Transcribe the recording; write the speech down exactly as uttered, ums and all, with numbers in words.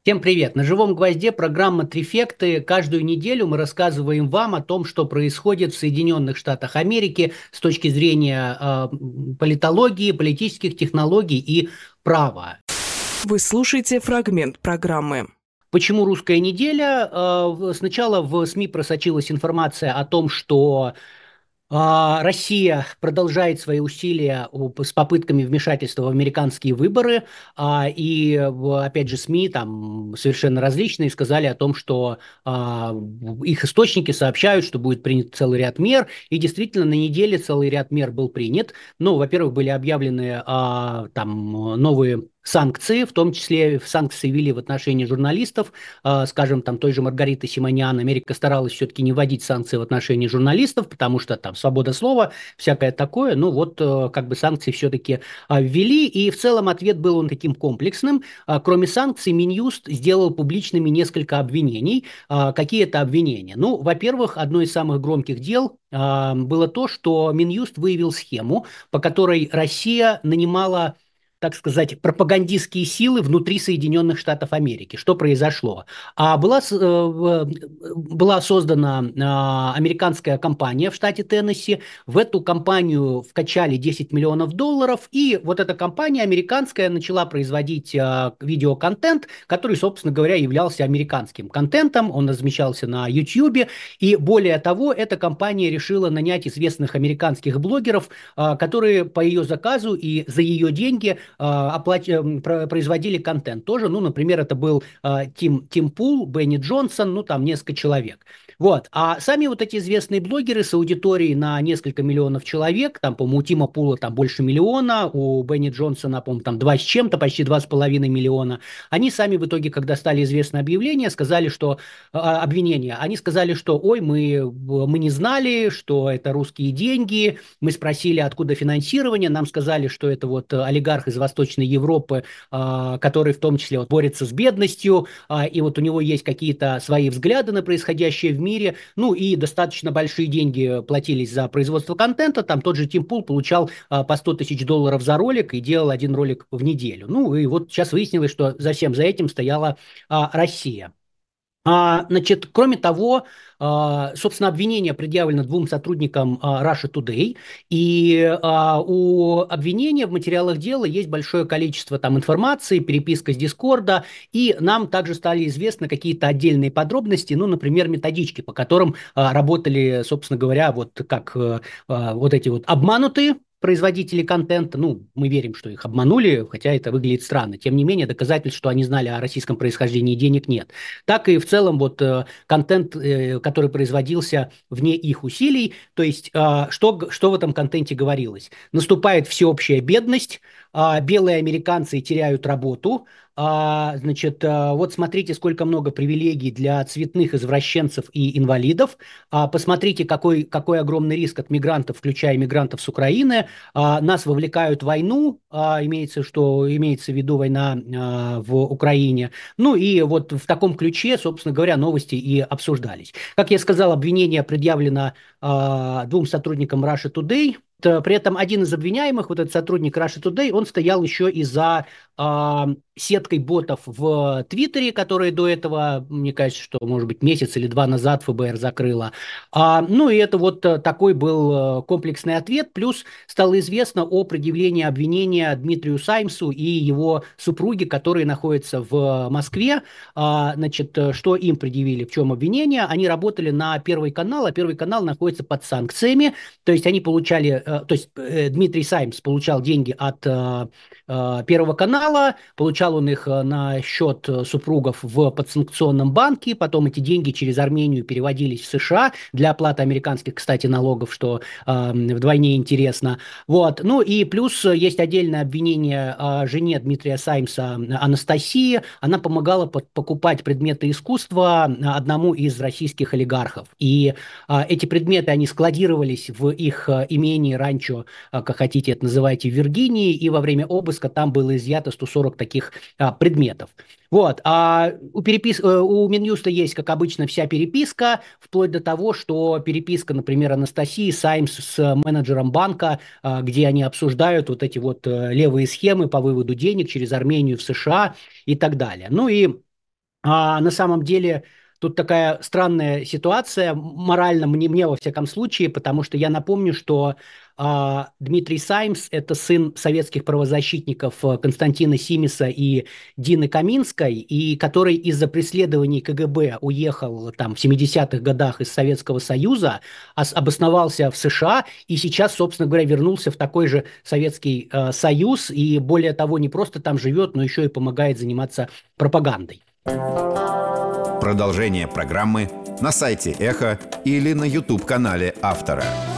Всем привет! На живом гвозде программа «Трифекты». Каждую неделю мы рассказываем вам о том, что происходит в Соединенных Штатах Америки с точки зрения э, политологии, политических технологий и права. Вы слушаете фрагмент программы. Почему «Русская неделя»? Э, Сначала в СМИ просочилась информация о том, что а, Россия продолжает свои усилия о- с попытками вмешательства в американские выборы, а, и, в- опять же, СМИ там совершенно различные сказали о том, что а, в- их источники сообщают, что будет принят целый ряд мер, и действительно на неделе целый ряд мер был принят. Ну, во-первых, были объявлены а, там новые санкции, в том числе санкции ввели в отношении журналистов, а, скажем, там той же Маргариты Симонян. Америка старалась все-таки не вводить санкции в отношении журналистов, потому что там свобода слова, всякое такое. Ну вот, э, как бы санкции все-таки а, ввели, и в целом ответ был он таким комплексным. А, Кроме санкций, Минюст сделал публичными несколько обвинений. А, Какие это обвинения? Ну, во-первых, одно из самых громких дел а, было то, что Минюст выявил схему, по которой Россия нанимала, так сказать, пропагандистские силы внутри Соединенных Штатов Америки. Что произошло? А была, с- э, в- была создана а, американская компания в штате Теннесси. В эту компанию вкачали десять миллионов долларов, и вот эта компания американская начала производить а, видеоконтент, который, собственно говоря, являлся американским контентом. Он размещался на YouTube, и более того, эта компания решила нанять известных американских блогеров, а, которые по ее заказу и за ее деньги а, оплат- м, про- производили контент тоже. Ну, например, это был а, Тим, Тим Пул, Бенни Джонсон, ну, там несколько человек. Вот. А сами вот эти известные блогеры с аудиторией на несколько миллионов человек, там, по-моему, у Тима Пула там больше миллиона, у Бенни Джонсона, по-моему, там два с чем-то, почти два с половиной миллиона, они сами в итоге, когда стали известны объявления, сказали, что а, обвинения, они сказали, что, ой, мы, мы не знали, что это русские деньги, мы спросили, откуда финансирование, нам сказали, что это вот э, олигарх из Восточной Европы, а, который в том числе вот борется с бедностью, а, и вот у него есть какие-то свои взгляды на происходящее в мире, ну и достаточно большие деньги платились за производство контента, там тот же Тим Пул получал а, по сто тысяч долларов за ролик и делал один ролик в неделю. Ну и вот сейчас выяснилось, что за всем за этим стояла а, Россия. А, значит, кроме того, а, собственно, обвинение предъявлено двум сотрудникам а, Russia Today, и а, у обвинения в материалах дела есть большое количество там информации, переписка с Дискорда, и нам также стали известны какие-то отдельные подробности, ну, например, методички, по которым а, работали, собственно говоря, вот как э, а, вот эти вот обманутые производители контента, ну, мы верим, что их обманули, хотя это выглядит странно. Тем не менее, доказательств, что они знали о российском происхождении денег, нет. Так и в целом вот э, контент, э, который производился вне их усилий, то есть э, что, что в этом контенте говорилось? Наступает всеобщая бедность, а, белые американцы теряют работу, а, значит, а, вот смотрите, сколько много привилегий для цветных извращенцев и инвалидов, а, посмотрите, какой, какой огромный риск от мигрантов, включая мигрантов с Украины, а, нас вовлекают в войну, а, имеется, что, имеется в виду война а, в Украине, ну и вот в таком ключе, собственно говоря, новости и обсуждались. Как я сказал, обвинение предъявлено а, двум сотрудникам Russia Today. Т- При этом один из обвиняемых, вот этот сотрудник Russia Today, он стоял еще и за а, сеткой ботов в Твиттере, которые до этого, мне кажется, что, может быть, месяц или два назад ФБР закрыла. А, ну и это вот э, такой был э, комплексный ответ. Плюс стало известно о предъявлении обвинения Дмитрию Саймсу и его супруге, которые находятся в Москве. А, значит, э, что им предъявили, в чем обвинение? Они работали на Первый канал, а Первый канал находится под санкциями. То есть они получали, э, то есть э, Дмитрий Саймс получал деньги от э, э, Первого канала, получал он их э, на счет э, супругов в подсанкционном банке, потом эти деньги через Армению переводились в США для оплаты американских, кстати, налогов, что э, вдвойне интересно. Вот. Ну и плюс э, есть отдельное обвинение э, жене Дмитрия Саймса э, Анастасии. Она помогала под- покупать предметы искусства э, одному из российских олигархов. И а, эти предметы, они складировались в их а, имении, ранчо, а, как хотите это называйте, в Виргинии, и во время обыска там было изъято сто сорок таких а, предметов. Вот. А у, перепис... э, у Минюста есть, как обычно, вся переписка, вплоть до того, что переписка, например, Анастасии Саймс с менеджером банка, а, где они обсуждают вот эти вот э, левые схемы по выводу денег через Армению в США и так далее. Ну и А на самом деле тут такая странная ситуация, морально мне, мне во всяком случае, потому что я напомню, что а, Дмитрий Саймс– это сын советских правозащитников э, Константина Симиса и Дины Каминской, и который из-за преследований ка гэ бэ уехал там в семидесятых годах из Советского Союза, ос- обосновался в С Ш А и сейчас, собственно говоря, вернулся в такой же Советский э, Союз, и более того, не просто там живет, но еще и помогает заниматься пропагандой. Продолжение программы на сайте Эхо или на YouTube-канале автора.